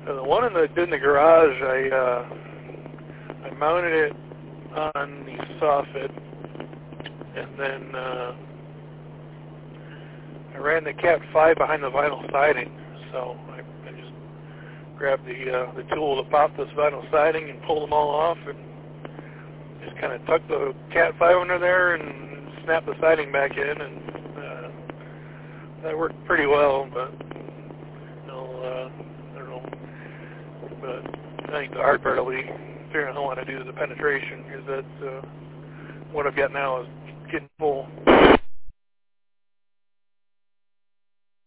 The one in the garage, I mounted it on the soffit, and then I ran the Cat 5 behind the vinyl siding. So I just grabbed the tool to pop this vinyl siding and pull them all off, and just kind of tuck the Cat 5 under there and snap the siding back in, and that worked pretty well. But I don't know. But I think the hard part will be figuring out how I want to do the penetration, because that's what I've got now is getting full